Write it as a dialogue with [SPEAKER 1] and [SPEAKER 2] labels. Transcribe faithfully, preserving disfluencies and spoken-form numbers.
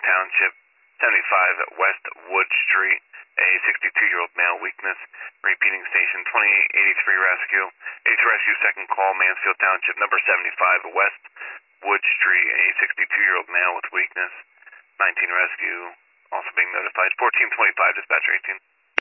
[SPEAKER 1] Township, seventy-five West Wood Street, a sixty-two-year-old male, weakness. Repeating station, twenty-eight eighty-three Rescue. eighty-three Rescue, second call, Mansfield Township, number seventy-five West Wood Street, a sixty-two-year-old male with weakness. nineteen Rescue, also being notified. fourteen twenty-five, dispatcher eighteen.